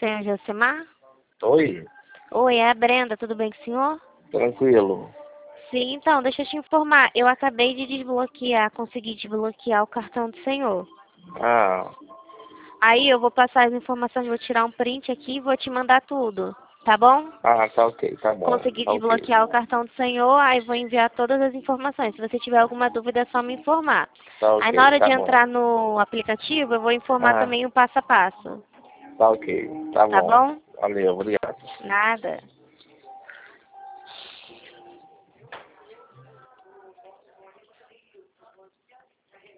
senhor Josemar? Oi, Oi, é a Brenda, tudo bem com o senhor? tranquilo. Sim, então, deixa eu te informar. Eu acabei de consegui desbloquear o cartão do senhor. Ah, Aí eu vou passar as informações, vou tirar um print aqui e vou te mandar tudo, tá bom? tá ok, tá bom, Consegui tá ok. desbloquear o cartão do senhor, aí vou enviar todas as informações. Se você tiver alguma dúvida, é só me informar. Tá Aí na ok, hora tá de bom. entrar no aplicativo, eu vou informar Ah, também o passo a passo, tá ok, tá tá bom. bom? Valeu, obrigado. Nada.